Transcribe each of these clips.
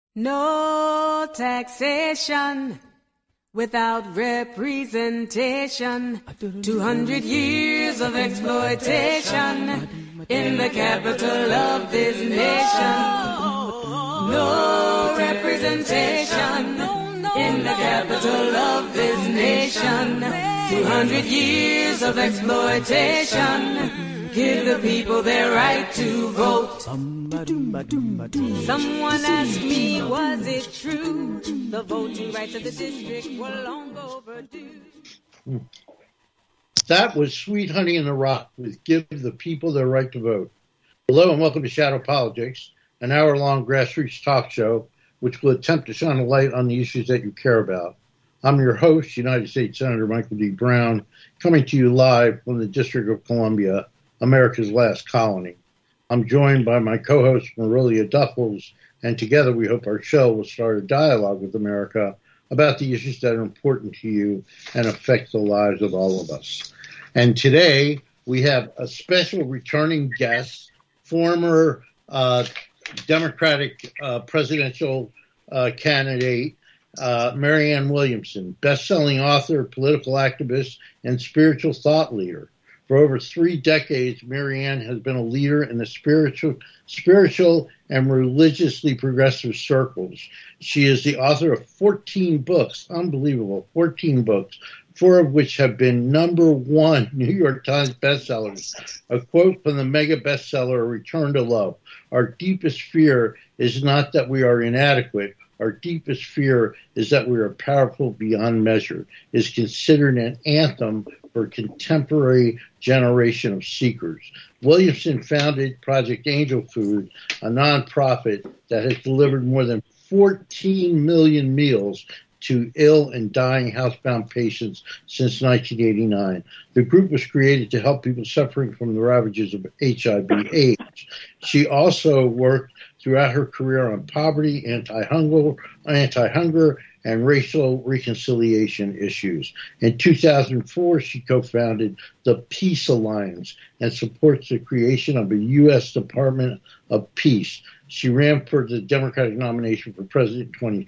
No taxation without representation. 200 years of exploitation in the capital of this nation. No representation in the capital of this nation. 200 years of exploitation. Give the people their right to vote. Someone asked me, was it true? The voting rights of the district were long overdue. That was Sweet Honey in the Rock with Give the People Their Right to Vote. Hello and welcome to Shadow Politics, an hour-long grassroots talk show which will attempt to shine a light on the issues that you care about. I'm your host, United States Senator Michael D. Brown, coming to you live from the District of Columbia, America's last colony. I'm joined by my co-host, Marilia Duffels, and together we hope our show will start a dialogue with America about the issues that are important to you and affect the lives of all of us. And today we have a special returning guest, former Democratic presidential candidate, Marianne Williamson, best-selling author, political activist, and spiritual thought leader. For over 3 decades, Marianne has been a leader in the spiritual and religiously progressive circles. She is the author of 14 books, unbelievable, 14 books, 4 of which have been #1 New York Times bestsellers. A quote from the mega bestseller, A Return to Love. Our deepest fear is not that we are inadequate. Our deepest fear is that we are powerful beyond measure, is considered an anthem for a contemporary generation of seekers. Williamson founded Project Angel Food, a nonprofit that has delivered more than 14 million meals to ill and dying housebound patients since 1989. The group was created to help people suffering from the ravages of HIV/AIDS. She also worked throughout her career on poverty, anti-hunger, and racial reconciliation issues. In 2004, she co-founded the Peace Alliance and supports the creation of a U.S. Department of Peace. She ran for the Democratic nomination for president in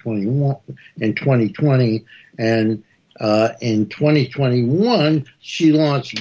2020, and in 2021, she launched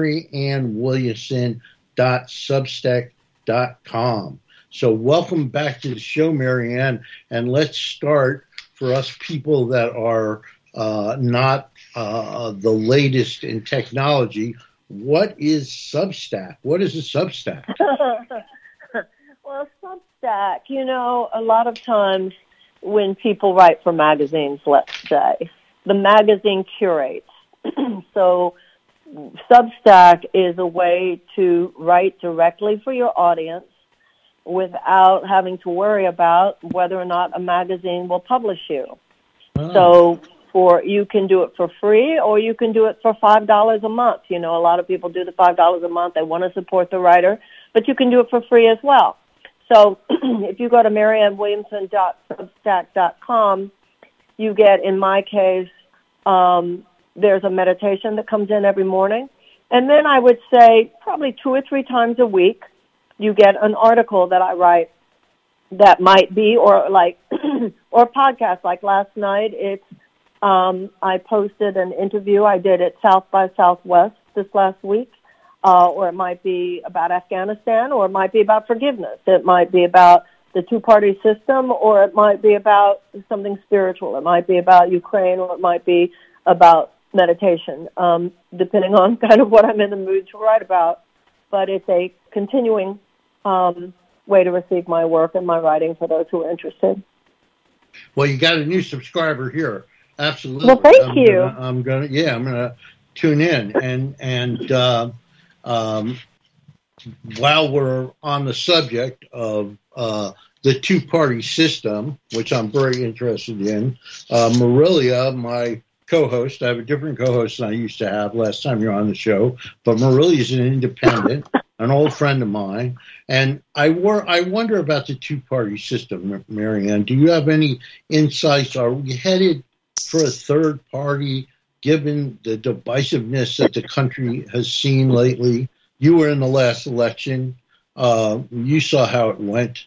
MarianneWilliamson.substack.com. So welcome back to the show, Marianne, and let's start for us people that are not the latest in technology. What is Substack? What is a Substack? Well, Substack, a lot of times when people write for magazines, let's say, the magazine curates. So Substack is a way to write directly for your audience without having to worry about whether or not a magazine will publish you. Oh. So you can do it for free or you can do it for $5 a month. A lot of people do the $5 a month. They want to support the writer, but you can do it for free as well. So if you go to MarianneWilliamson.substack.com, you get, in my case, there's a meditation that comes in every morning. And then I would say probably 2 or 3 times a week, you get an article that I write that might be, or podcast. Like last night, I posted an interview I did at South by Southwest this last week, or it might be about Afghanistan, or it might be about forgiveness. It might be about the two-party system, or it might be about something spiritual. It might be about Ukraine, or it might be about meditation, depending on kind of what I'm in the mood to write about. But it's a continuing way to receive my work and my writing for those who are interested. Well, you got a new subscriber here. Absolutely. Well, thank you. I'm gonna tune in and while we're on the subject of the two-party system, which I'm very interested in, Marilia, my co-host, I have a different co-host than I used to have last time you were on the show, but Marilia is an independent, an old friend of mine, and I wonder about the two-party system, Marianne. Do you have any insights? Are we headed for a third party, given the divisiveness that the country has seen lately? You were in the last election. You saw how it went.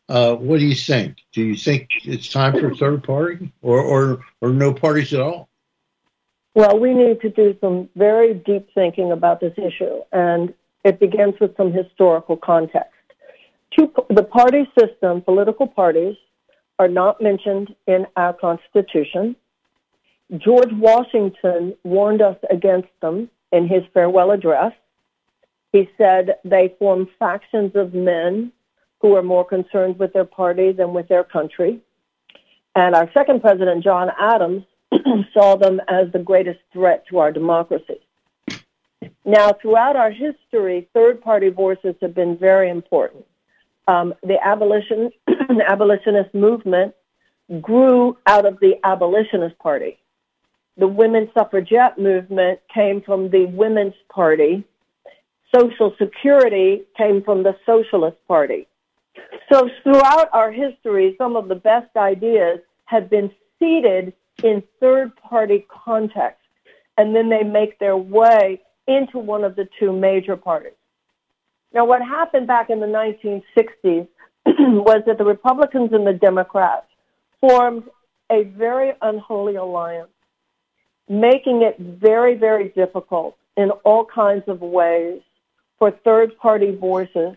What do you think? Do you think it's time for a third party or no parties at all? Well, we need to do some very deep thinking about this issue, and it begins with some historical context. The party system, political parties, are not mentioned in our Constitution. George Washington warned us against them in his farewell address. He said they form factions of men who are more concerned with their party than with their country. And our second president, John Adams, saw them as the greatest threat to our democracy. Now, throughout our history, third-party voices have been very important. The abolitionist movement grew out of the Abolitionist Party. The women's suffragette movement came from the Women's Party. Social Security came from the Socialist Party. So throughout our history, some of the best ideas have been seeded in third-party context, and then they make their way into one of the two major parties. Now, what happened back in the 1960s was that the Republicans and the Democrats formed a very unholy alliance, making it very, very difficult in all kinds of ways for third-party voices,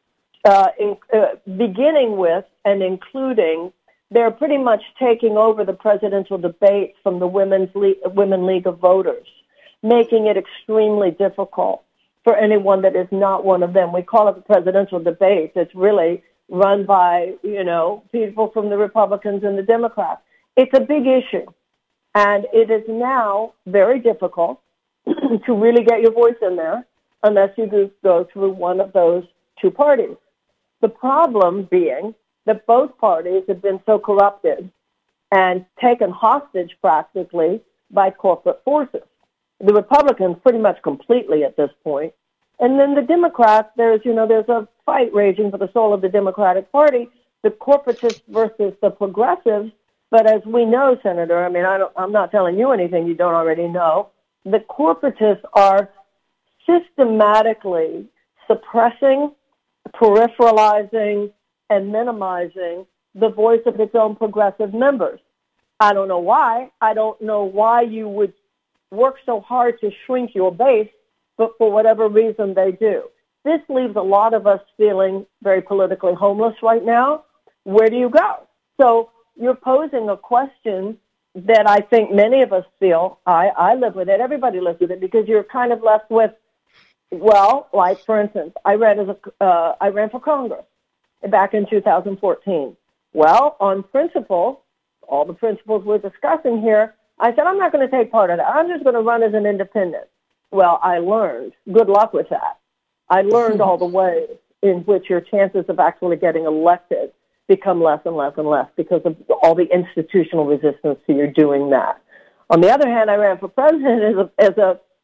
beginning with and including, they're pretty much taking over the presidential debates from the Women League of Voters, making it extremely difficult for anyone that is not one of them. We call it the presidential debates. It's really run by, people from the Republicans and the Democrats. It's a big issue, and it is now very difficult to really get your voice in there unless you go through one of those two parties. The problem being that both parties have been so corrupted and taken hostage practically by corporate forces. The Republicans pretty much completely at this point. And then the Democrats, there's a fight raging for the soul of the Democratic Party, the corporatists versus the progressives. But as we know, Senator, I'm not telling you anything you don't already know, the corporatists are systematically suppressing, peripheralizing, and minimizing the voice of its own progressive members. I don't know why. I don't know why you would work so hard to shrink your base, but for whatever reason they do. This leaves a lot of us feeling very politically homeless right now. Where do you go? So you're posing a question that I think many of us feel. I live with it. Everybody lives with it, because you're kind of left with, well, like, for instance, I ran for Congress back in 2014. Well, on principle, all the principles we're discussing here, I said, I'm not going to take part of that. I'm just going to run as an independent. Well, I learned. Good luck with that. I learned all the ways in which your chances of actually getting elected become less and less and less because of all the institutional resistance to your doing that. On the other hand, I ran for president as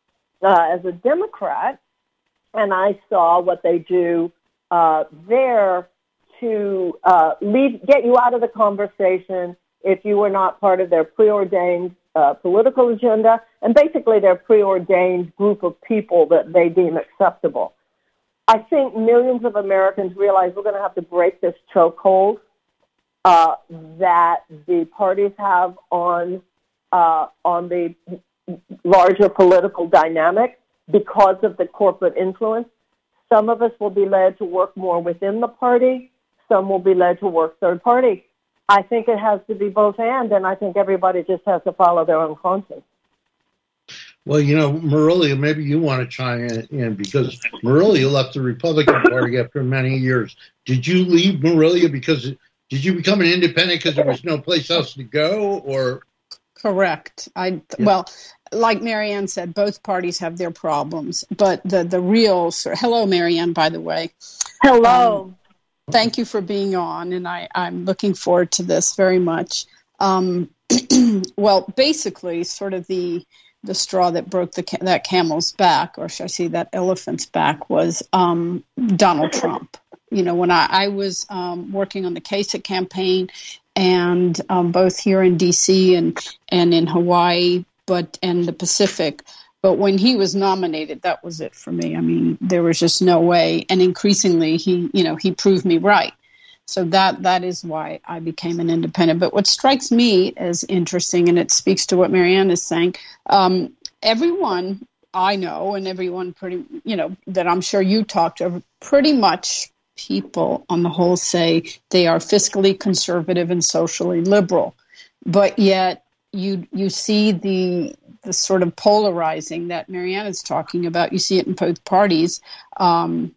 a Democrat, and I saw what they do there to get you out of the conversation if you were not part of their preordained political agenda, and basically their preordained group of people that they deem acceptable. I think millions of Americans realize we're going to have to break this chokehold that the parties have on the larger political dynamic because of the corporate influence. Some of us will be led to work more within the party. Some will be led to work third party. I think it has to be both and I think everybody just has to follow their own conscience. Well, Marillia, maybe you want to chime in because Marillia left the Republican Party after many years. Did you leave Marillia did you become an independent because there was no place else to go, or? Correct. Well, like Marianne said, both parties have their problems, but the real. Hello, Marianne, by the way. Hello. Thank you for being on, and I'm looking forward to this very much. Well, basically, sort of the straw that broke that camel's back, or should I say that elephant's back, was Donald Trump. When I was working on the Kasich campaign, and both here in D.C. and in Hawaii, and the Pacific. But when he was nominated, that was it for me. I mean, there was just no way. And increasingly, he proved me right. So that is why I became an independent. But what strikes me as interesting, and it speaks to what Marianne is saying, everyone I know and everyone that I'm sure you talk to, pretty much people on the whole say they are fiscally conservative and socially liberal. But yet you see the sort of polarizing that Marianne is talking about. You see it in both parties, and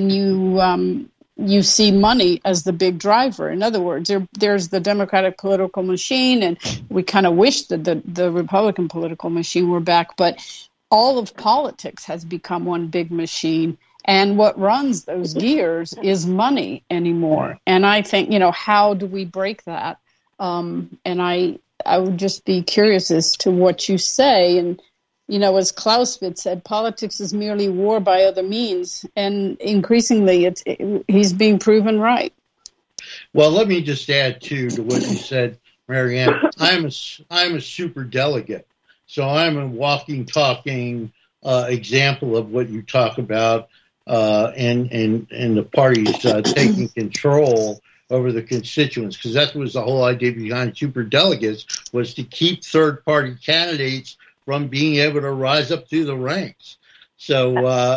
you see money as the big driver. In other words, there's the Democratic political machine, and we kind of wish that the Republican political machine were back, but all of politics has become one big machine, and what runs those gears is money anymore. And I think, how do we break that? And I would just be curious as to what you say. And, as Clausewitz said, politics is merely war by other means. And increasingly, he's being proven right. Well, let me just add, too, to what you said, Marianne. I'm a superdelegate. So I'm a walking, talking example of what you talk about and the parties taking control over the constituents, because that was the whole idea behind superdelegates, was to keep third-party candidates from being able to rise up through the ranks. So,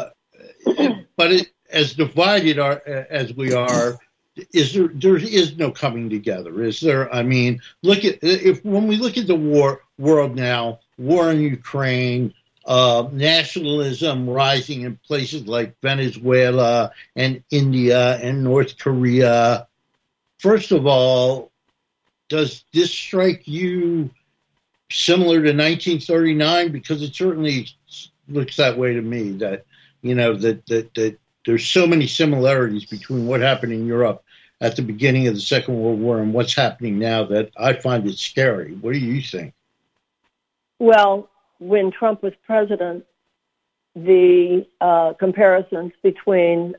but as divided as we are, there is no coming together, is there? I mean, when we look at the world now, war in Ukraine, nationalism rising in places like Venezuela and India and North Korea. First of all, does this strike you similar to 1939? Because it certainly looks that way to me, that, that there's so many similarities between what happened in Europe at the beginning of the Second World War and what's happening now that I find it scary. What do you think? Well, when Trump was president, the comparisons between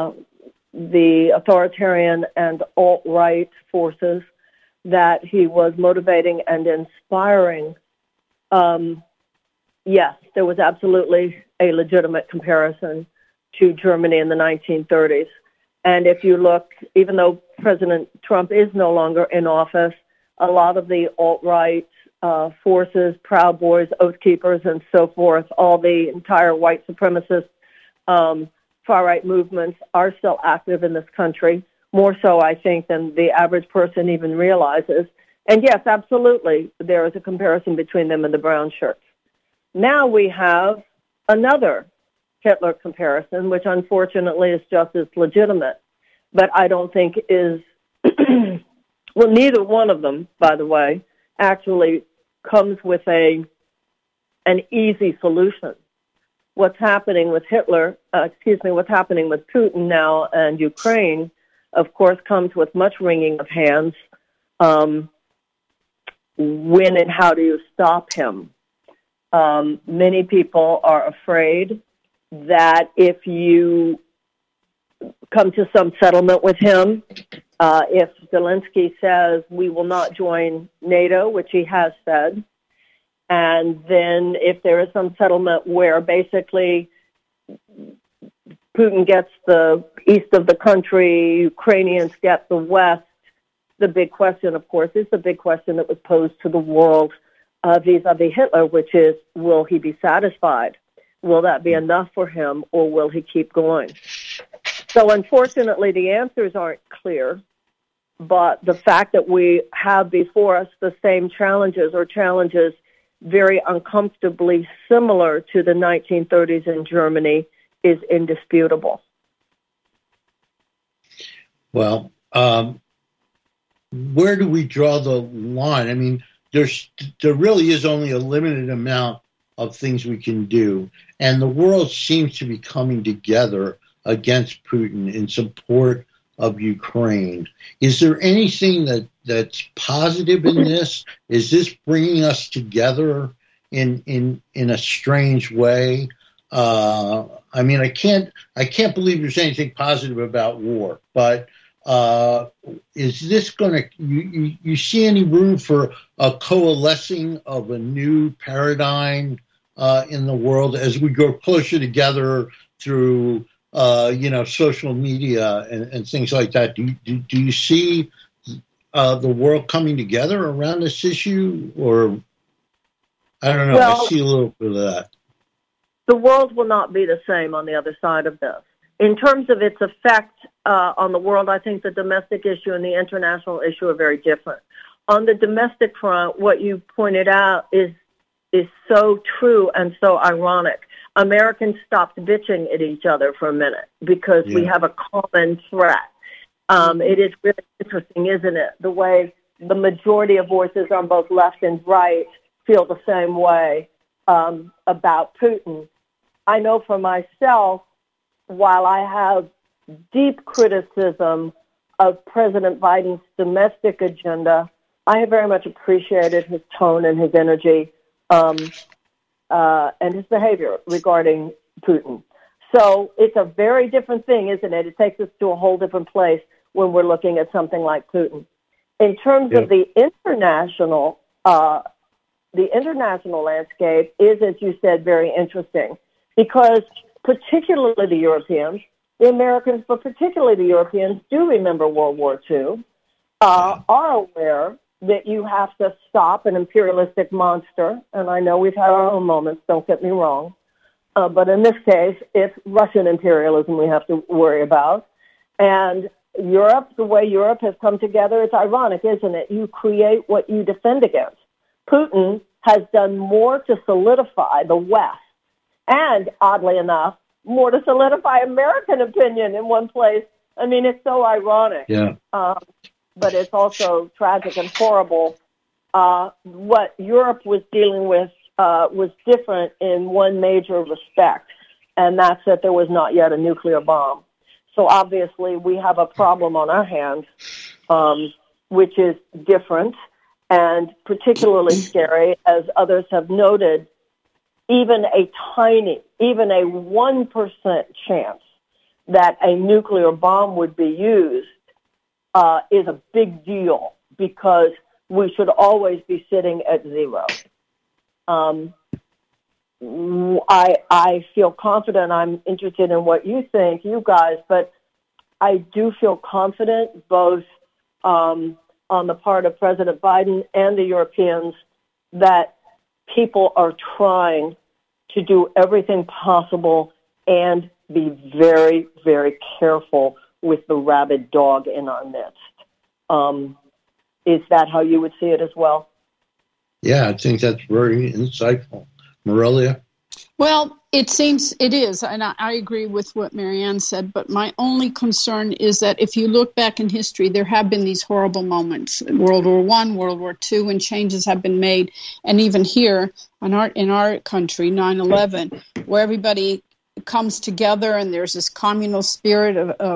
the authoritarian and alt-right forces that he was motivating and inspiring, yes, there was absolutely a legitimate comparison to Germany in the 1930s. And if you look, even though President Trump is no longer in office, a lot of the alt-right forces, Proud Boys, Oath Keepers, and so forth, all the entire white supremacist far-right movements are still active in this country, more so, I think, than the average person even realizes. And yes, absolutely, there is a comparison between them and the brown shirts. Now we have another Hitler comparison, which unfortunately is just as legitimate, but I don't think is, well, neither one of them, by the way, actually comes with an easy solution. What's happening with what's happening with Putin now and Ukraine, of course, comes with much wringing of hands. When and how do you stop him? Many people are afraid that if you come to some settlement with him, if Zelensky says we will not join NATO, which he has said, and then if there is some settlement where basically Putin gets the east of the country, Ukrainians get the west, the big question, of course, is the big question that was posed to the world vis-a-vis Hitler, which is, will he be satisfied? Will that be enough for him, or will he keep going? So unfortunately, the answers aren't clear, but the fact that we have before us the same challenges, or challenges very uncomfortably similar to the 1930s in Germany, is indisputable. Well, where do we draw the line? I mean, there really is only a limited amount of things we can do, and the world seems to be coming together against Putin in support of Ukraine. Is there anything that's positive in this? Is this bringing us together in a strange way? I mean, I can't believe there's anything positive about war, but is this going to, you see any room for a coalescing of a new paradigm in the world as we go closer together through social media and things like that. Do you see the world coming together around this issue, or I don't know? Well, I see a little bit of that. The world will not be the same on the other side of this. In terms of its effect on the world, I think the domestic issue and the international issue are very different. On the domestic front, what you pointed out is so true and so ironic. Americans stopped bitching at each other for a minute because we have a common threat. It is really interesting, isn't it? The way the majority of voices on both left and right feel the same way about Putin. I know for myself, while I have deep criticism of President Biden's domestic agenda, I have very much appreciated his tone and his energy and his behavior regarding Putin. So it's a very different thing, isn't it? It takes us to a whole different place when we're looking at something like Putin. In terms of the international landscape is, as you said, very interesting because particularly the Europeans, the Americans, but particularly the Europeans do remember World War II, are aware that you have to stop an imperialistic monster. And I know we've had our own moments, don't get me wrong. But in this case, it's Russian imperialism we have to worry about. And Europe, the way Europe has come together, it's ironic, isn't it? You create what you defend against. Putin has done more to solidify the West and, oddly enough, more to solidify American opinion in one place. I mean, it's so ironic. Yeah. But it's also tragic and horrible. What Europe was dealing with was different in one major respect, and that's that there was not yet a nuclear bomb. So obviously we have a problem on our hands, which is different and particularly scary, as others have noted. Even a 1% chance that a nuclear bomb would be used is a big deal because we should always be sitting at zero. I feel confident. I'm interested in what you think, you guys, but I do feel confident both on the part of President Biden and the Europeans that people are trying to do everything possible and be very, very careful with the rabid dog in our midst. Is that how you would see it as well? Yeah, I think that's very insightful. Morelia? Well, it seems it is, and I agree with what Marianne said, but my only concern is that if you look back in history, there have been these horrible moments, World War I, World War II, and changes have been made, and even here in our country, 9/11, where everybody comes together and there's this communal spirit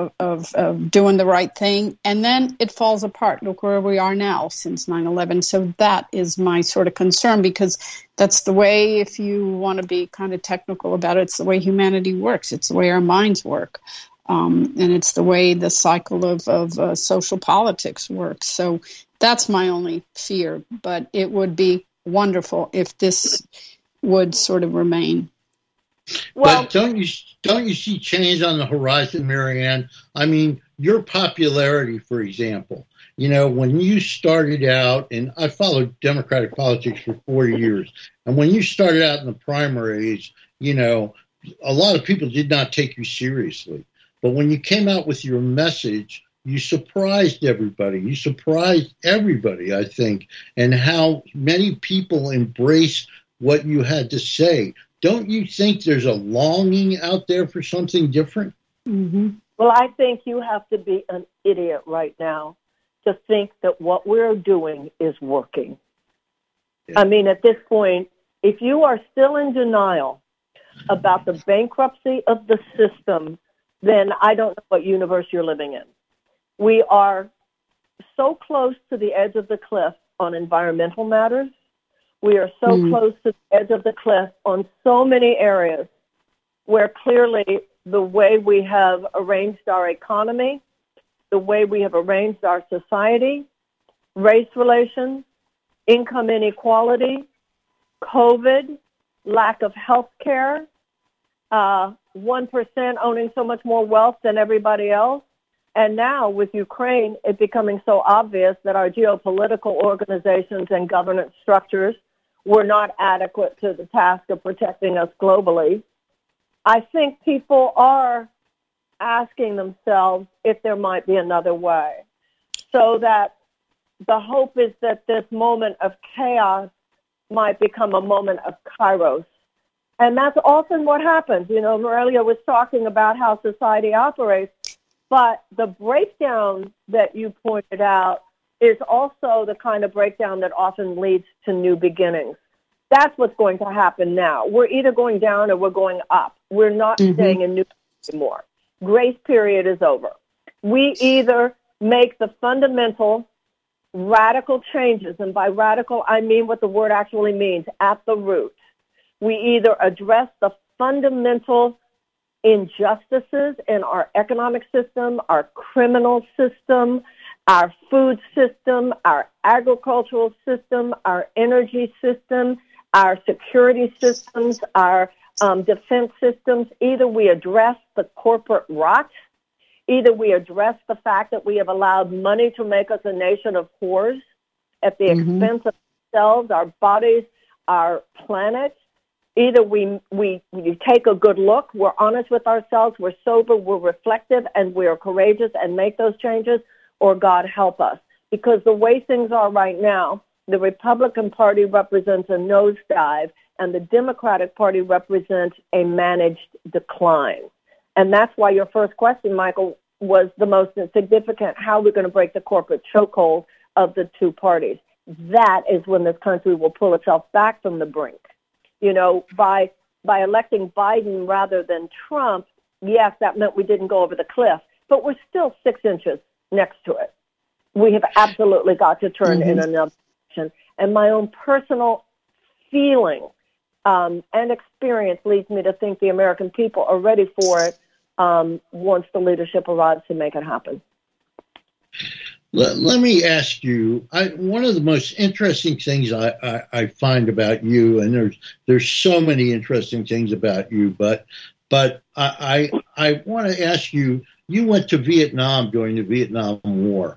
of doing the right thing, and then it falls apart. Look where we are now since 9/11. So that is my sort of concern, because that's the way, if you want to be kind of technical about it, it's the way humanity works. It's the way our minds work. And it's the way the cycle of social politics works. So that's my only fear. But it would be wonderful if this would sort of remain. Well, but don't you see change on the horizon, Marianne? I mean, your popularity, for example, when you started out, and I followed Democratic politics for 4 years, and when you started out in the primaries, a lot of people did not take you seriously. But when you came out with your message, you surprised everybody. You surprised everybody, I think, and how many people embraced what you had to say. Don't you think there's a longing out there for something different? Mm-hmm. Well, I think you have to be an idiot right now to think that what we're doing is working. Yeah. I mean, at this point, if you are still in denial about the bankruptcy of the system, then I don't know what universe you're living in. We are so close to the edge of the cliff on environmental matters. We are so close to the edge of the cliff on so many areas where clearly the way we have arranged our economy, the way we have arranged our society, race relations, income inequality, COVID, lack of health care, 1% owning so much more wealth than everybody else. And now with Ukraine, it becoming so obvious that our geopolitical organizations and governance structures were not adequate to the task of protecting us globally, I think people are asking themselves if there might be another way. So that the hope is that this moment of chaos might become a moment of kairos. And that's often what happens. You know, Morelia was talking about how society operates, but the breakdown that you pointed out is also the kind of breakdown that often leads to new beginnings. That's what's going to happen now. We're either going down or we're going up. We're not staying in new anymore. Grace period is over. We either make the fundamental radical changes, and by radical I mean what the word actually means, at the root. We either address the fundamental injustices in our economic system, our criminal system, our food system, our agricultural system, our energy system, our security systems, our defense systems. Either we address the corporate rot, either we address the fact that we have allowed money to make us a nation of whores at the expense of ourselves, our bodies, our planet. Either we take a good look, we're honest with ourselves, we're sober, we're reflective, and we're courageous and make those changes, or God help us. Because the way things are right now, the Republican Party represents a nosedive, and the Democratic Party represents a managed decline. And that's why your first question, Michael, was the most significant. How are we going to break the corporate chokehold of the two parties? That is when this country will pull itself back from the brink. You know, by electing Biden rather than Trump, yes, that meant we didn't go over the cliff, but we're still 6 inches next to it. We have absolutely got to turn in another direction. And my own personal feeling and experience leads me to think the American people are ready for it once the leadership arrives to make it happen. Let me ask you, one of the most interesting things I find about you, and there's so many interesting things about you, but I want to ask you, you went to Vietnam during the Vietnam War.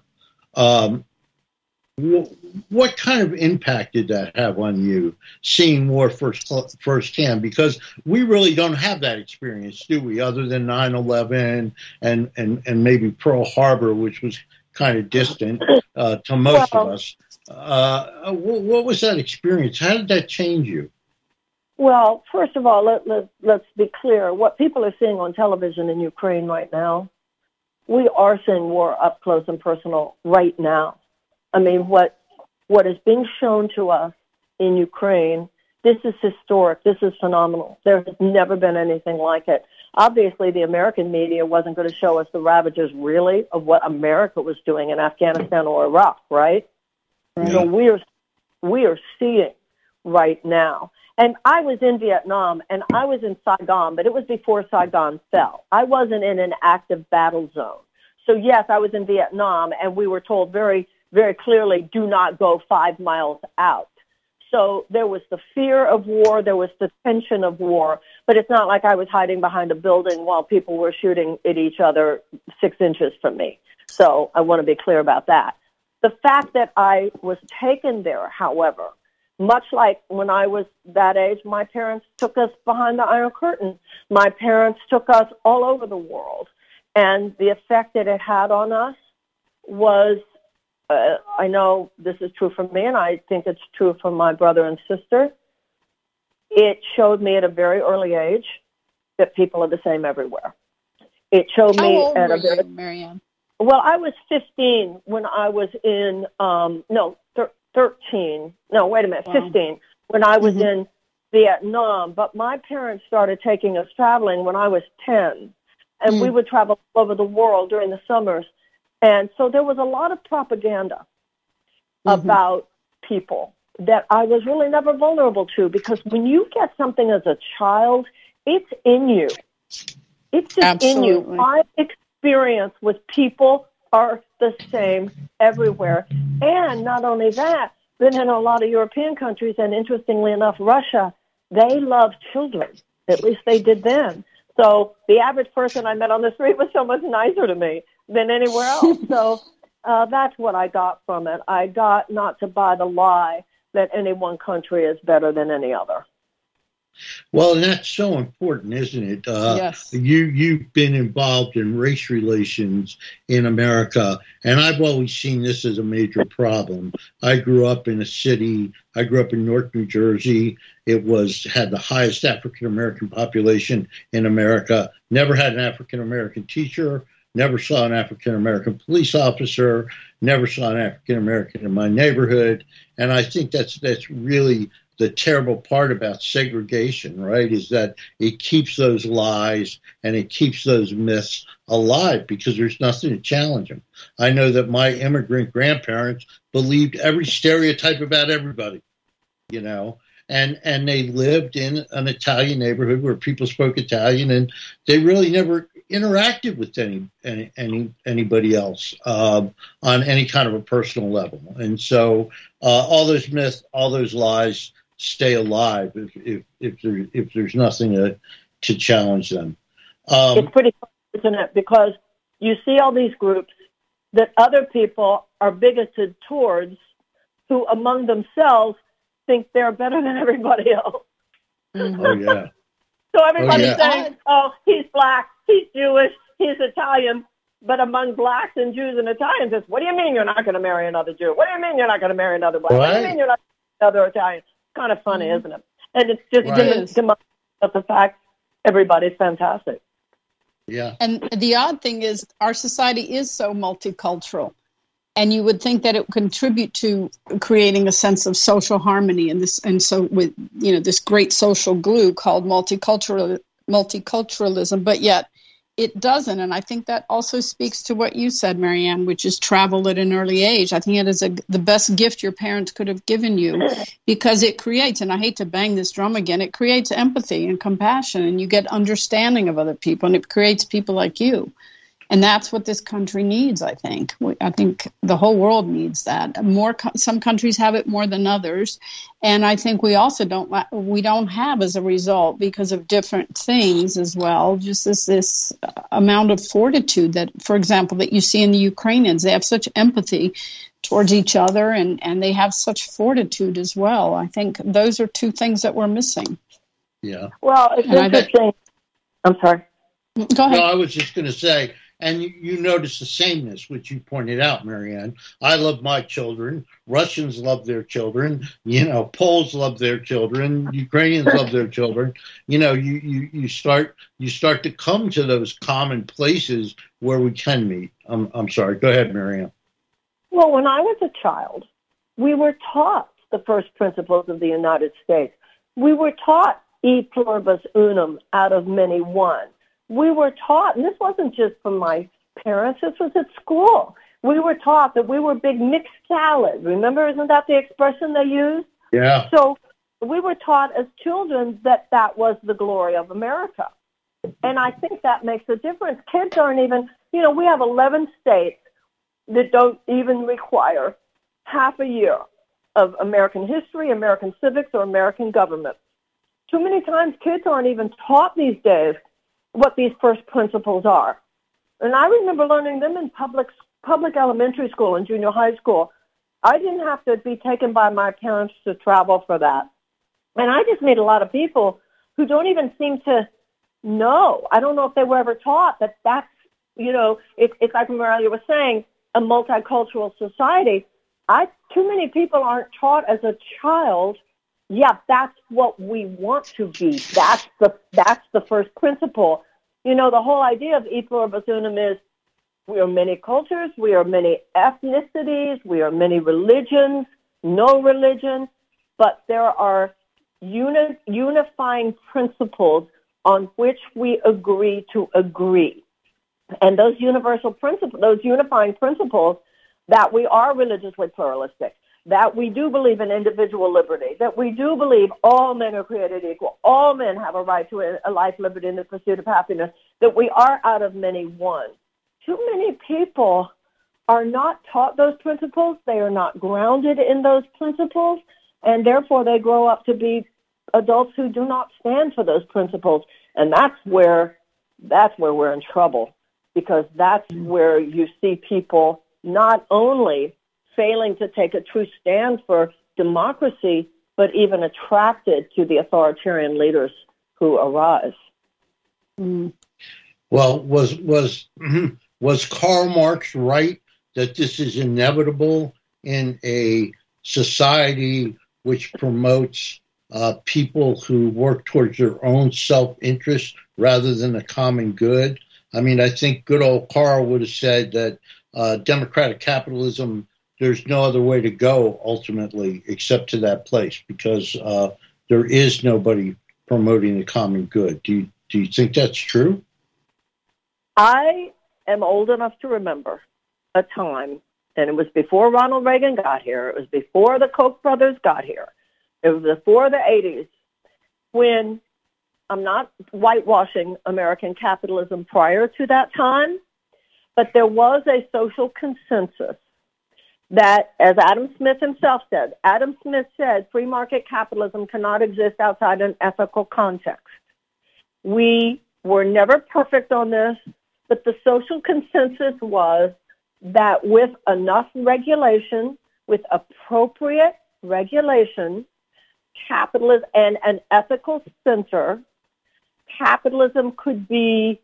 What kind of impact did that have on you, seeing war firsthand? Because we really don't have that experience, do we, other than 9/11 and maybe Pearl Harbor, which was kind of distant to most of us. What was that experience? How did that change you? Well, first of all, let's be clear. What people are seeing on television in Ukraine right now, we are seeing war up close and personal right now. I mean, what is being shown to us in Ukraine, this is historic. This is phenomenal. There has never been anything like it. Obviously, the American media wasn't going to show us the ravages, really, of what America was doing in Afghanistan or Iraq, right? Yeah. So we are seeing right now. And I was in Vietnam, and I was in Saigon, but it was before Saigon fell. I wasn't in an active battle zone. So, yes, I was in Vietnam, and we were told very, very clearly, do not go 5 miles out. So there was the fear of war, there was the tension of war, but it's not like I was hiding behind a building while people were shooting at each other 6 inches from me. So I want to be clear about that. The fact that I was taken there, however, much like when I was that age, my parents took us behind the Iron Curtain. My parents took us all over the world. And the effect that it had on us was, I know this is true for me, and I think it's true for my brother and sister. It showed me at a very early age that people are the same everywhere. It showed me How old at were a very you, Marianne? Well, I was 15 when I was in 13. No, wait a minute, 15 when I was in Vietnam. But my parents started taking us traveling when I was 10, and we would travel all over the world during the summers. And so there was a lot of propaganda about people that I was really never vulnerable to, because when you get something as a child, it's in you. It's just in you. My experience with people are the same everywhere. And not only that, but in a lot of European countries, and interestingly enough, Russia, they love children. At least they did then. So the average person I met on the street was so much nicer to me than anywhere else. So that's what I got from it. I got not to buy the lie that any one country is better than any other. Well, and that's so important, isn't it? Yes. You've been involved in race relations in America, and I've always seen this as a major problem. I grew up in a city. I grew up in North New Jersey. It had the highest African American population in America. Never had an African American teacher. Never saw an African American police officer. Never saw an African American in my neighborhood. And I think that's really the terrible part about segregation, right, is that it keeps those lies and it keeps those myths alive because there's nothing to challenge them. I know that my immigrant grandparents believed every stereotype about everybody, you know, and they lived in an Italian neighborhood where people spoke Italian, and they really never interacted with anybody else on any kind of a personal level. And so all those myths, all those lies stay alive if there's nothing to challenge them. It's pretty fun, isn't it? Because you see all these groups that other people are bigoted towards, who among themselves think they're better than everybody else. Mm-hmm. Oh yeah. So everybody's saying, "Oh, he's black, he's Jewish, he's Italian." But among blacks and Jews and Italians, it's, "What do you mean you're not going to marry another Jew? What do you mean you're not going to marry another black? Right. What do you mean you're not going to marry another Italian?" Kind of funny, isn't it? And it's just demonstrating the fact everybody's fantastic. Yeah. And the odd thing is our society is so multicultural, and you would think that it would contribute to creating a sense of social harmony and so with, you know, this great social glue called multiculturalism, but yet it doesn't. And I think that also speaks to what you said, Marianne, which is travel at an early age. I think it is the best gift your parents could have given you, because it creates, and I hate to bang this drum again, it creates empathy and compassion, and you get understanding of other people, and it creates people like you. And that's what this country needs, I think. I think the whole world needs that. Some countries have it more than others. And I think we also don't have, as a result, because of different things as well, just this amount of fortitude that, for example, that you see in the Ukrainians. They have such empathy towards each other, and they have such fortitude as well. I think those are two things that we're missing. Yeah. Well, it's interesting. I'm sorry. Go ahead. No, I was just going to say, and you notice the sameness, which you pointed out, Marianne. I love my children. Russians love their children. You know, Poles love their children. Ukrainians love their children. You know, you start to come to those common places where we can meet. I'm sorry. Go ahead, Marianne. Well, when I was a child, we were taught the first principles of the United States. We were taught e pluribus unum, out of many one. We were taught, and this wasn't just from my parents, this was at school. We were taught that we were big mixed salad. Remember, isn't that the expression they used? Yeah. So we were taught as children that was the glory of America. And I think that makes a difference. Kids aren't even, you know, we have 11 states that don't even require half a year of American history, American civics, or American government. Too many times kids aren't even taught these days what these first principles are. And I remember learning them in public elementary school and junior high school. I didn't have to be taken by my parents to travel for that. And I just meet a lot of people who don't even seem to know. I don't know if they were ever taught that that's, you know, it's like Maria was saying, a multicultural society. Too many people aren't taught as a child, yeah, that's what we want to be. That's the first principle. You know, the whole idea of e pluribus unum is we are many cultures, we are many ethnicities, we are many religions, no religion, but there are unifying principles on which we agree to agree. And those universal principles, those unifying principles, that we are religiously pluralistic, that we do believe in individual liberty, that we do believe all men are created equal, all men have a right to a life, liberty, and the pursuit of happiness, that we are out of many one. Too many people are not taught those principles. They are not grounded in those principles, and therefore they grow up to be adults who do not stand for those principles. And that's where we're in trouble, because that's where you see people not only failing to take a true stand for democracy, but even attracted to the authoritarian leaders who arise. Mm. Well, was Karl Marx right that this is inevitable in a society which promotes people who work towards their own self-interest rather than the common good? I mean, I think good old Karl would have said that democratic capitalism, there's no other way to go ultimately except to that place, because there is nobody promoting the common good. Do you think that's true? I am old enough to remember a time, and it was before Ronald Reagan got here, it was before the Koch brothers got here, it was before the 80s, when, I'm not whitewashing American capitalism prior to that time, but there was a social consensus that, as Adam Smith himself said, Adam Smith said free market capitalism cannot exist outside an ethical context. We were never perfect on this, but the social consensus was that with enough regulation, with appropriate regulation, capitalism and an ethical center, capitalism could be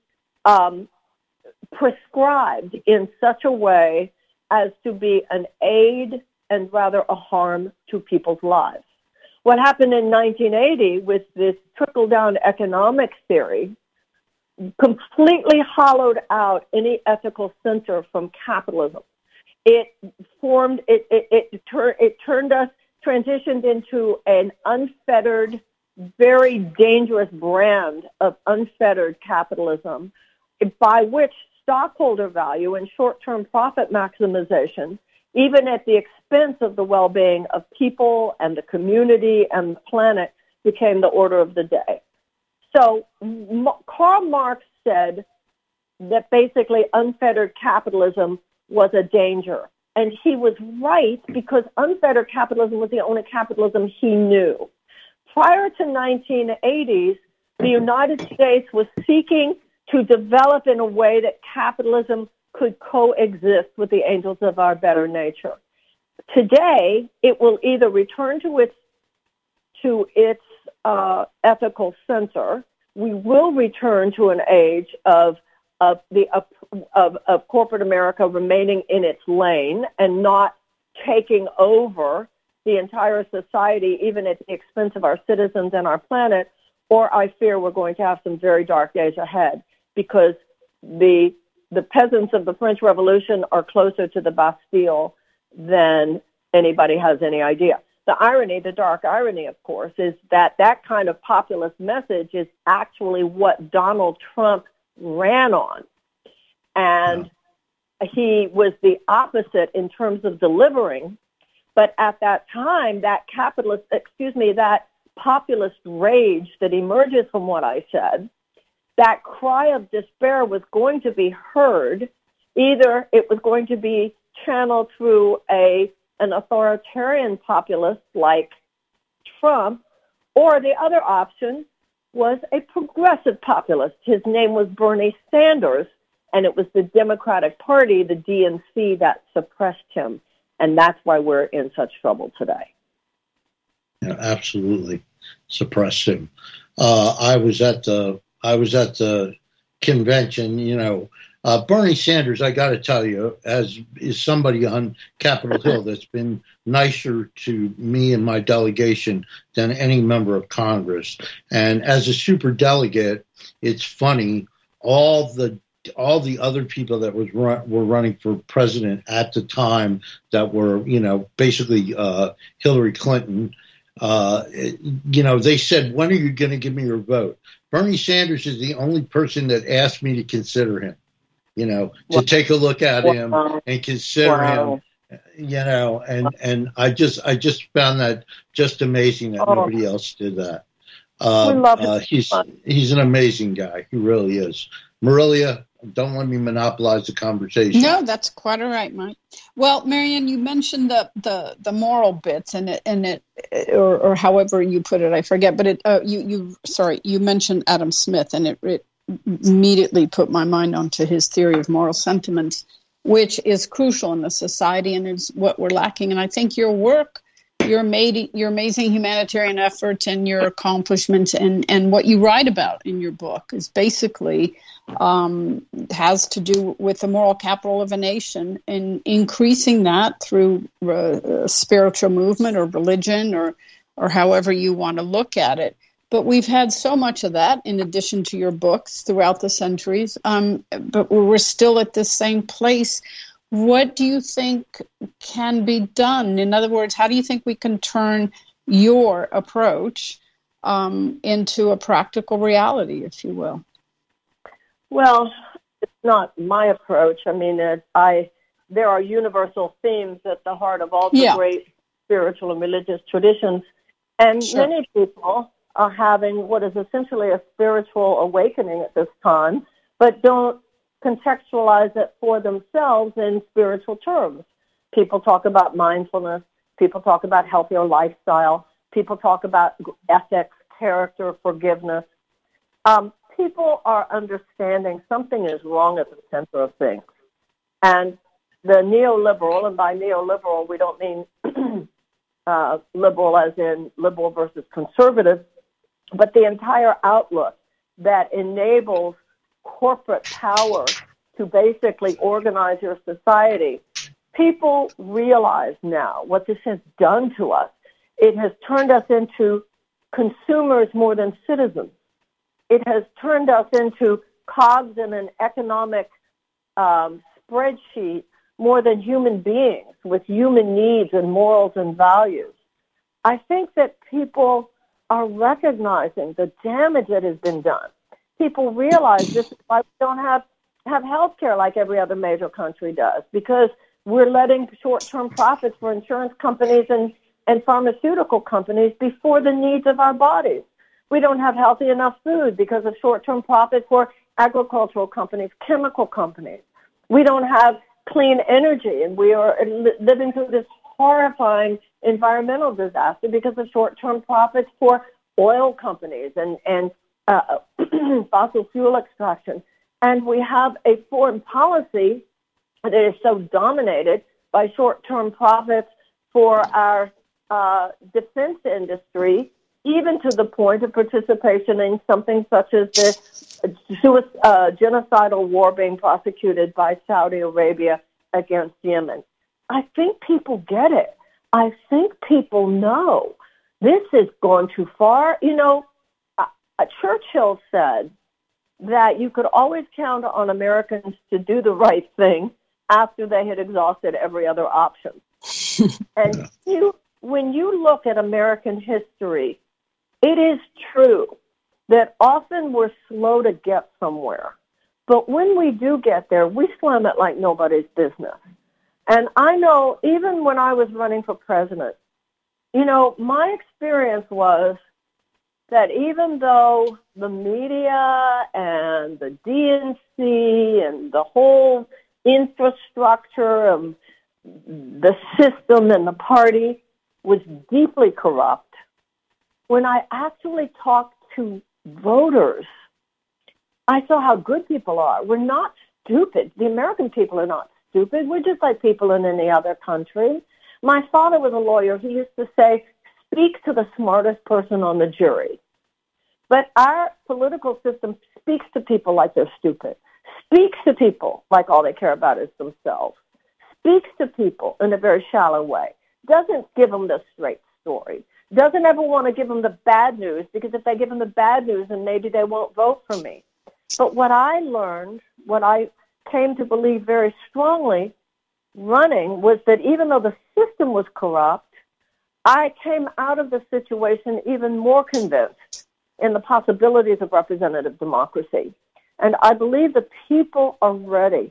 prescribed in such a way as to be an aid and rather a harm to people's lives. What happened in 1980 with this trickle-down economics theory completely hollowed out any ethical center from capitalism. It transitioned into an unfettered, very dangerous brand of unfettered capitalism, by which stockholder value and short-term profit maximization, even at the expense of the well-being of people and the community and the planet, became the order of the day. So Karl Marx said that basically unfettered capitalism was a danger. And he was right, because unfettered capitalism was the only capitalism he knew. Prior to 1980s, the United States was seeking to develop in a way that capitalism could coexist with the angels of our better nature. Today, it will either return to its ethical center. We will return to an age of corporate America remaining in its lane and not taking over the entire society, even at the expense of our citizens and our planet. Or I fear we're going to have some very dark days ahead, because the peasants of the French Revolution are closer to the Bastille than anybody has any idea. The irony, the dark irony, of course, is that that kind of populist message is actually what Donald Trump ran on. And he was the opposite in terms of delivering. But at that time, that populist rage that emerges from what I said, that cry of despair was going to be heard. Either it was going to be channeled through an authoritarian populist like Trump, or the other option was a progressive populist. His name was Bernie Sanders, and it was the Democratic Party, the DNC, that suppressed him. And that's why we're in such trouble today. Yeah, absolutely. Suppressed him. I was at the convention, Bernie Sanders, I got to tell you, is somebody on Capitol Hill that's been nicer to me and my delegation than any member of Congress. And as a superdelegate, it's funny, all the other people that were running for president at the time that were, basically Hillary Clinton, they said, when are you going to give me your vote? Bernie Sanders is the only person that asked me to consider him, to take a look at him and consider him, and I just found that just amazing that nobody else did that. We love him. He's an amazing guy. He really is. Marilia, don't let me monopolize the conversation. No, that's quite all right, Mike. Well, Marianne, you mentioned the moral bits and it or however you put it, I forget, but you mentioned Adam Smith, and it immediately put my mind onto his theory of moral sentiments, which is crucial in the society and is what we're lacking. And I think your work, your amazing humanitarian efforts and your accomplishments and what you write about in your book is basically has to do with the moral capital of a nation and increasing that through spiritual movement or religion or however you want to look at it. But we've had so much of that in addition to your books throughout the centuries, but we're still at the same place. What do you think can be done? In other words, how do you think we can turn your approach into a practical reality, if you will? Well, it's not my approach. I mean, there are universal themes at the heart of all the great spiritual and religious traditions, and many people are having what is essentially a spiritual awakening at this time, but don't contextualize it for themselves in spiritual terms. People talk about mindfulness. People talk about healthier lifestyle. People talk about ethics, character, forgiveness. People are understanding something is wrong at the center of things. And the neoliberal, and by neoliberal we don't mean liberal as in liberal versus conservative, but the entire outlook that enables corporate power to basically organize your society. People realize now what this has done to us. It has turned us into consumers more than citizens. It has turned us into cogs in an economic spreadsheet more than human beings with human needs and morals and values. I think that people are recognizing the damage that has been done. People realize this is why we don't have health care like every other major country does, because we're letting short-term profits for insurance companies and pharmaceutical companies before the needs of our bodies. We don't have healthy enough food because of short-term profit for agricultural companies, chemical companies. We don't have clean energy, and we are living through this horrifying environmental disaster because of short-term profits for oil companies and fossil fuel extraction. And we have a foreign policy that is so dominated by short-term profits for our defense industry, even to the point of participation in something such as the genocidal war being prosecuted by Saudi Arabia against Yemen. I think people get it. I think people know this has gone too far. You know, Churchill said that you could always count on Americans to do the right thing after they had exhausted every other option. And when you look at American history, it is true that often we're slow to get somewhere. But when we do get there, we slam it like nobody's business. And I know even when I was running for president, you know, my experience was that even though the media and the DNC and the whole infrastructure of the system and the party was deeply corrupt, when I actually talked to voters, I saw how good people are. We're not stupid. The American people are not stupid. We're just like people in any other country. My father was a lawyer. He used to say, speak to the smartest person on the jury. But our political system speaks to people like they're stupid, speaks to people like all they care about is themselves, speaks to people in a very shallow way, doesn't give them the straight story, doesn't ever want to give them the bad news, because if they give them the bad news, then maybe they won't vote for me. But what I learned, what I came to believe very strongly running, was that even though the system was corrupt, I came out of the situation even more convinced in the possibilities of representative democracy. And I believe the people are ready.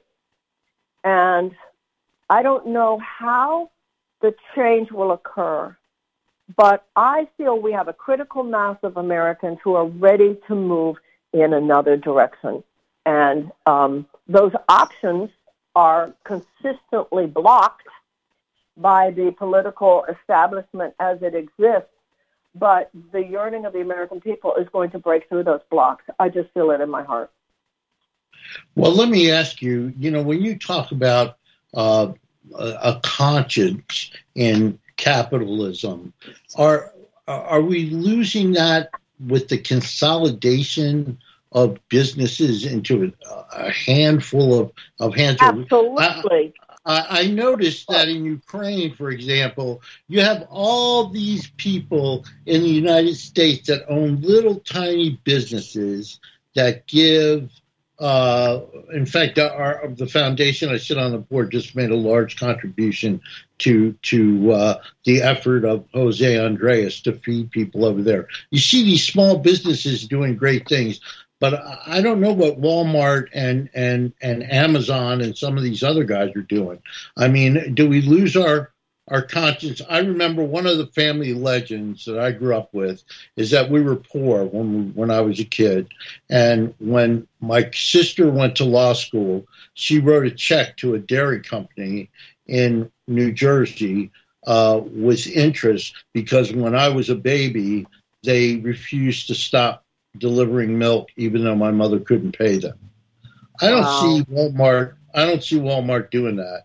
And I don't know how the change will occur, but I feel we have a critical mass of Americans who are ready to move in another direction. And those options are consistently blocked by the political establishment as it exists. But the yearning of the American people is going to break through those blocks. I just feel it in my heart. Well, let me ask you, when you talk about a conscience in capitalism, are we losing that with the consolidation of businesses into a handful of hands? Absolutely. I noticed that in Ukraine, for example, you have all these people in the United States that own little tiny businesses that give. In fact, the foundation I sit on the board just made a large contribution to the effort of Jose Andres to feed people over there. You see these small businesses doing great things, but I don't know what Walmart and Amazon and some of these other guys are doing. I mean, do we lose our conscience? I remember one of the family legends that I grew up with is that we were poor when I was a kid. And when my sister went to law school, she wrote a check to a dairy company in New Jersey with interest because when I was a baby, they refused to stop delivering milk, even though my mother couldn't pay them. I don't see Walmart. I don't see Walmart doing that.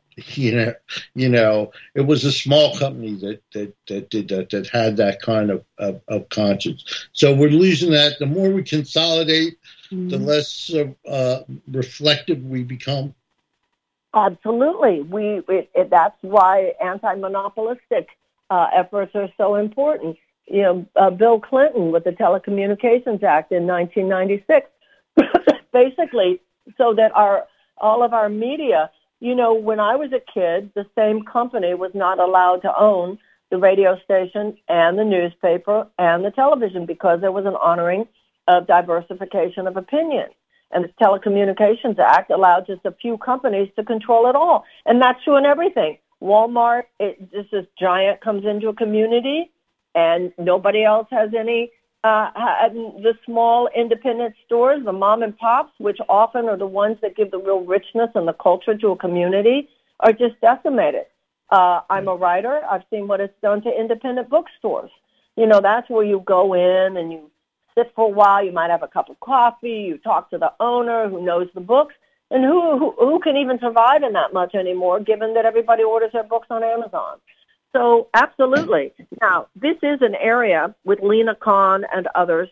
It was a small company that did that had that kind of conscience. So we're losing that. The more we consolidate, the less reflective we become. Absolutely. That's why anti-monopolistic efforts are so important. Bill Clinton with the Telecommunications Act in 1996, basically, so that all of our media. When I was a kid, the same company was not allowed to own the radio station and the newspaper and the television because there was an honoring of diversification of opinion. And the Telecommunications Act allowed just a few companies to control it all. And that's true in everything. Walmart, just this giant comes into a community and nobody else has any. The small independent stores, the mom and pops, which often are the ones that give the real richness and the culture to a community, are just decimated. I'm a writer. I've seen what it's done to independent bookstores. That's where you go in and you sit for a while. You might have a cup of coffee. You talk to the owner who knows the books. And who can even survive in that much anymore, given that everybody orders their books on Amazon? So absolutely. Now, this is an area with Lena Khan and others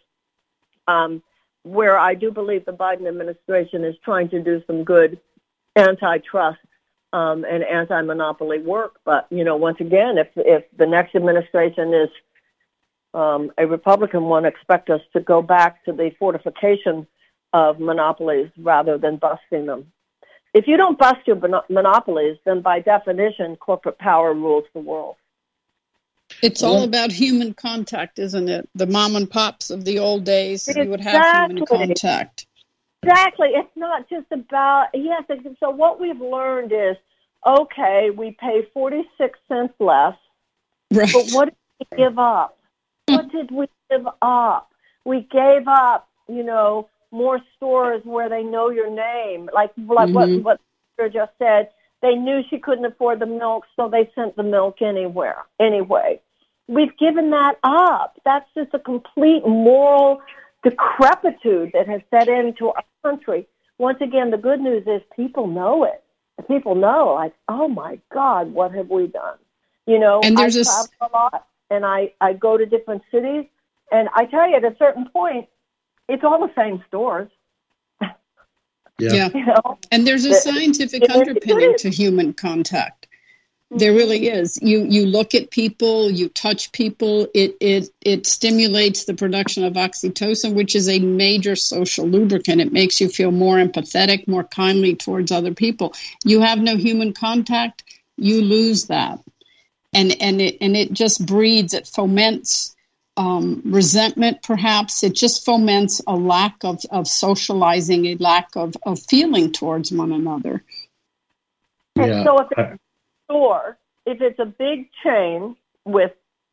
where I do believe the Biden administration is trying to do some good antitrust and anti-monopoly work. But, once again, if the next administration is a Republican one, expect us to go back to the fortification of monopolies rather than busting them. If you don't bust your monopolies, then by definition, corporate power rules the world. It's all about human contact, isn't it? The mom and pops of the old days, you would have human contact. Exactly. It's not just about, so what we've learned is, okay, we pay 46 cents less, right. But what did we give up? What did we give up? We gave up, more stores where they know your name, like what Peter just said. They knew she couldn't afford the milk, so they sent the milk anyway. We've given that up. That's just a complete moral decrepitude that has set into our country. Once again, the good news is people know it. People know, like, oh my God, what have we done? And I travel a lot, and I go to different cities, and I tell you, at a certain point, it's all the same stores. Yeah. And there's a scientific underpinning to human contact. There really is. You look at people, you touch people, it stimulates the production of oxytocin, which is a major social lubricant. It makes you feel more empathetic, more kindly towards other people. You have no human contact, you lose that. And it just breeds, it foments resentment, perhaps. It just foments a lack of socializing, a lack of feeling towards one another. And so if it's a store, if it's a big chain with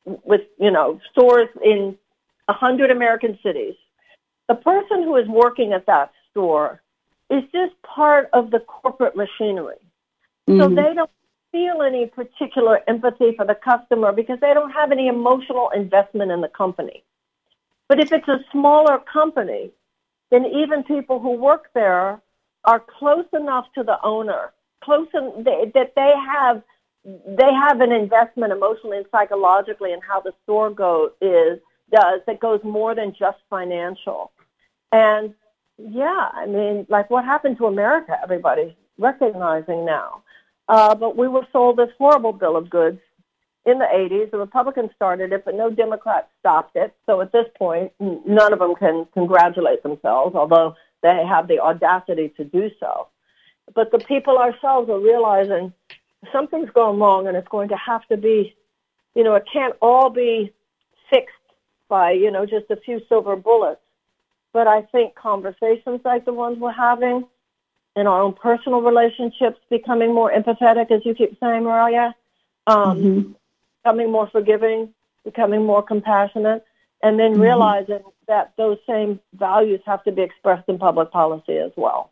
stores in 100 American cities, the person who is working at that store is just part of the corporate machinery. So they don't feel any particular empathy for the customer because they don't have any emotional investment in the company. But if it's a smaller company, then even people who work there are close enough to the owner, that they have an investment emotionally and psychologically in how the store does that goes more than just financial. And yeah, I mean, like what happened to America, everybody's recognizing now. But we were sold this horrible bill of goods in the 80s. The Republicans started it, but no Democrat stopped it. So at this point, none of them can congratulate themselves, although they have the audacity to do so. But the people ourselves are realizing something's going wrong, and it's going to have to be, it can't all be fixed by, just a few silver bullets. But I think conversations like the ones we're having in our own personal relationships, becoming more empathetic, as you keep saying, Mariah, becoming more forgiving, becoming more compassionate, and then realizing that those same values have to be expressed in public policy as well.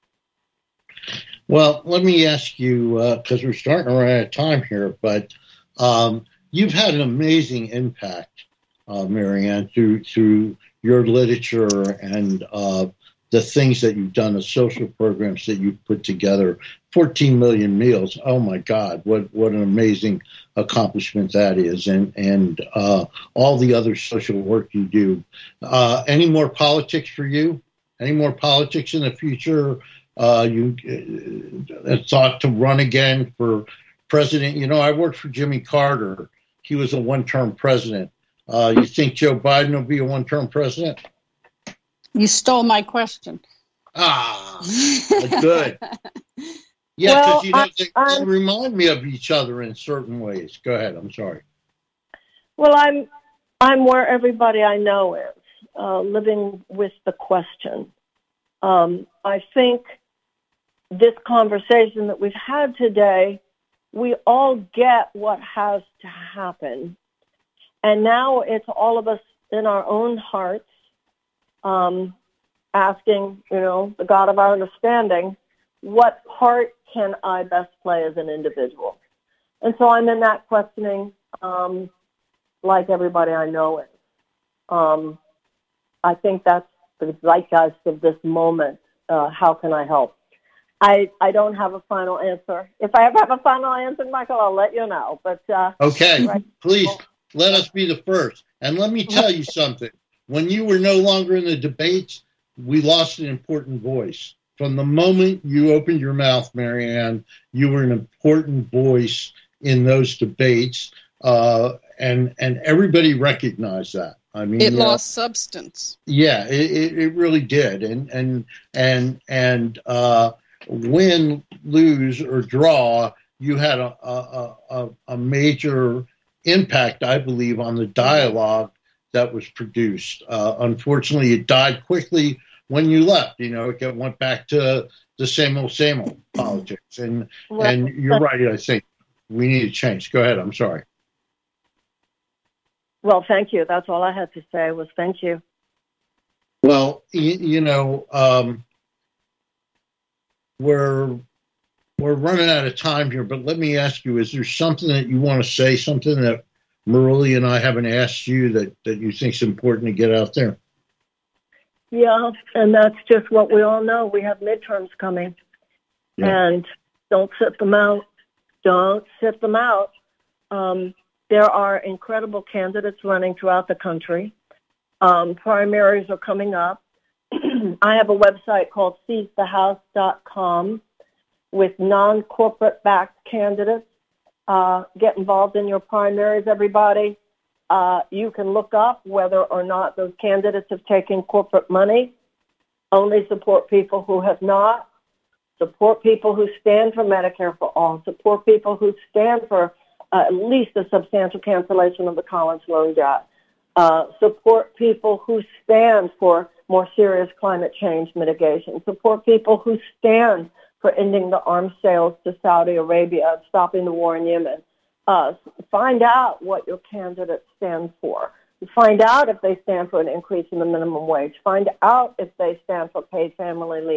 Well, let me ask you, because we're starting to run out of time here, but you've had an amazing impact, Marianne, through your literature and the things that you've done, the social programs that you've put together, 14 million meals. Oh my God, what an amazing accomplishment that is, and all the other social work you do. Any more politics for you? Any more politics in the future? You thought to run again for president? I worked for Jimmy Carter. He was a one-term president. You think Joe Biden will be a one-term president? You stole my question. Good. Yeah, because they remind me of each other in certain ways. Go ahead. I'm sorry. Well, I'm where everybody I know is, living with the question. I think this conversation that we've had today, we all get what has to happen. And now it's all of us in our own hearts asking, the God of our understanding, what part can I best play as an individual? And so I'm in that questioning like everybody I know is. I think that's the zeitgeist of this moment. How can I help? I don't have a final answer. If I ever have a final answer, Michael, I'll let you know. But okay, please let us be the first. And let me tell you something. When you were no longer in the debates, we lost an important voice. From the moment you opened your mouth, Marianne, you were an important voice in those debates, and everybody recognized that. I mean, it lost substance. Yeah, it really did, and win, lose, or draw, you had a major impact, I believe, on the dialogue that was produced. Unfortunately, it died quickly when you left. It went back to the same old politics. And you're right, I think we need to change. Go ahead, I'm sorry. Well, thank you. That's all I had to say was thank you. Well, we're running out of time here, but let me ask you, is there something that you want to say, something that Marilia and I haven't asked you that you think is important to get out there? Yeah, and that's just what we all know. We have midterms coming, and don't sit them out. Don't sit them out. There are incredible candidates running throughout the country. Primaries are coming up. I have a website called seizethehouse.com with non-corporate backed candidates. Get involved in your primaries, everybody. You can look up whether or not those candidates have taken corporate money. Only support people who have not. Support people who stand for Medicare for all. Support people who stand for at least a substantial cancellation of the college loan debt. Support people who stand for more serious climate change mitigation. Support people who stand for ending the arms sales to Saudi Arabia, stopping the war in Yemen. Find out what your candidate stands for. Find out if they stand for an increase in the minimum wage. Find out if they stand for paid family leave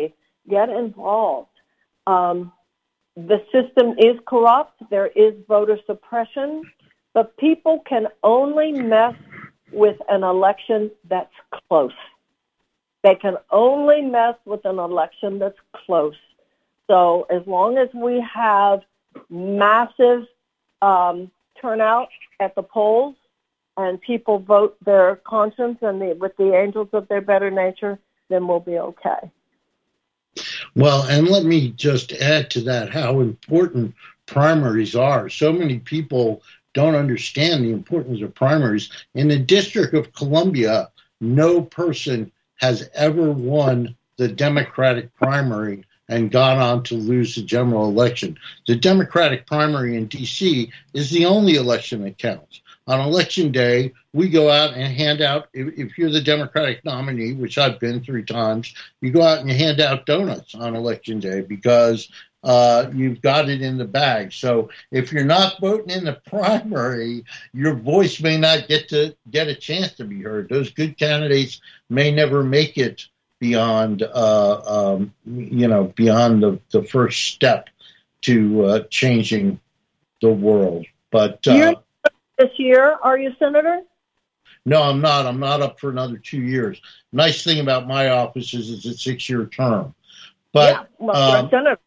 Get involved. The system is corrupt. There is voter suppression, but people can only mess with an election that's close. They can only mess with an election that's close. So as long as we have massive turnout at the polls and people vote their conscience and with the angels of their better nature, then we'll be okay. Well, and let me just add to that how important primaries are. So many people don't understand the importance of primaries. In the District of Columbia, no person has ever won the Democratic primary and gone on to lose the general election. The Democratic primary in D.C. is the only election that counts. On Election Day, we go out and hand out, if you're the Democratic nominee, which I've been 3 times, you go out and you hand out donuts on Election Day because you've got it in the bag. So if you're not voting in the primary, your voice may not get a chance to be heard. Those good candidates may never make it beyond, beyond the first step to changing the world. But this year, are you, Senator? No, I'm not. I'm not up for another 2 years. Nice thing about my office is it's a 6-year term. But yeah, well, Senator.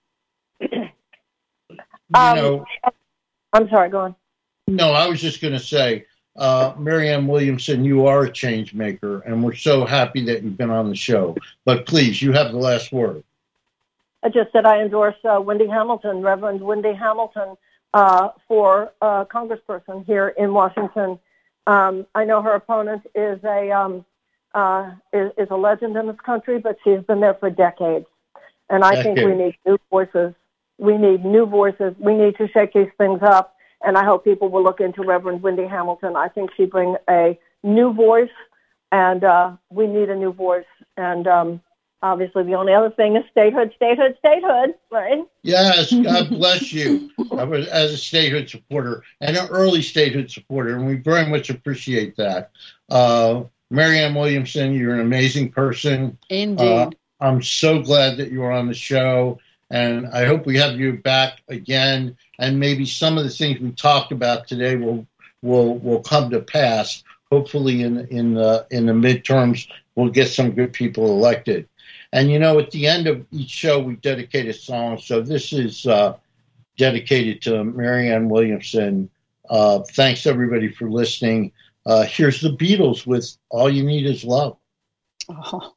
I'm sorry. Go on. No, I was just going to say, Marianne Williamson, you are a change maker, and we're so happy that you've been on the show. But please, you have the last word. I just said I endorse Wendy Hamilton, Reverend Wendy Hamilton, for congressperson here in Washington. I know her opponent is a legend in this country, but she's been there for decades. And I think we need new voices. We need new voices. We need to shake these things up. And I hope people will look into Reverend Wendy Hamilton. I think she brings a new voice, and we need a new voice. And obviously, the only other thing is statehood, right? Yes, God bless you as a statehood supporter and an early statehood supporter, and we very much appreciate that. Marianne Williamson, you're an amazing person. Indeed. I'm so glad that you were on the show, and I hope we have you back again, and maybe some of the things we talked about today will come to pass. Hopefully in the midterms, we'll get some good people elected. And, at the end of each show, we dedicate a song. So this is dedicated to Marianne Williamson. Thanks, everybody, for listening. Here's the Beatles with All You Need Is Love. Oh.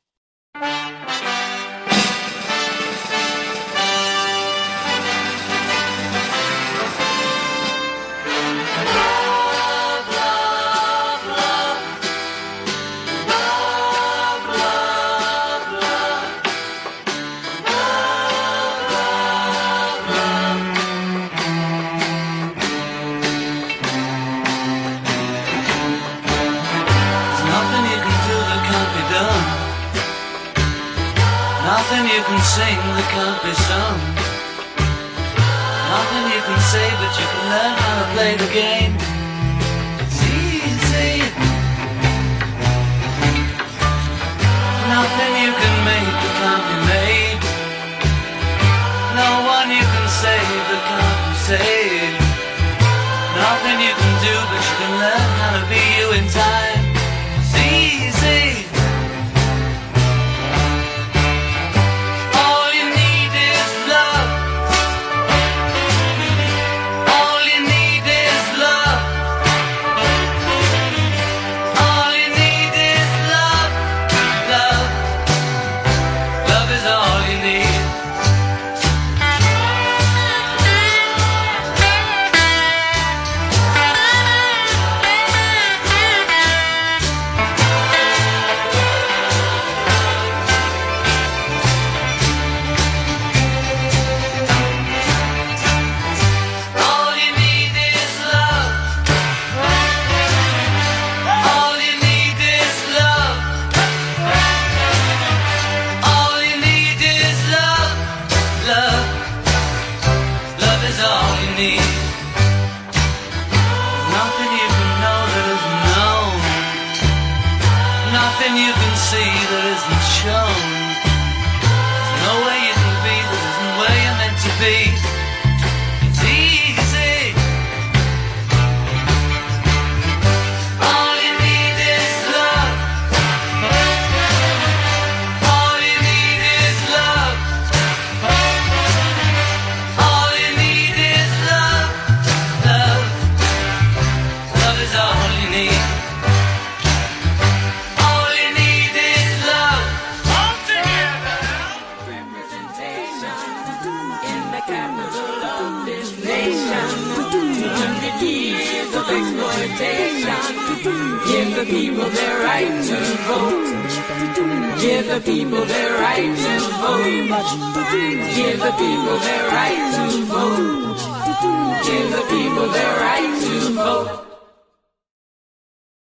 Nothing you can sing that can't be sung. Nothing you can say, but you can learn how to play the game. It's easy. Nothing you can make that can't be made. No one you can save that can't be saved. Nothing you can do, but you can learn how to be you in time. It's easy. Nothing you can see that isn't shown. There's no all you need. All you need is love. All together. Representation in the capital of this nation. 200 years of exploitation. Give the people their right to vote. Give the people their right to vote. Give the people their right to vote. Give the people their right to vote.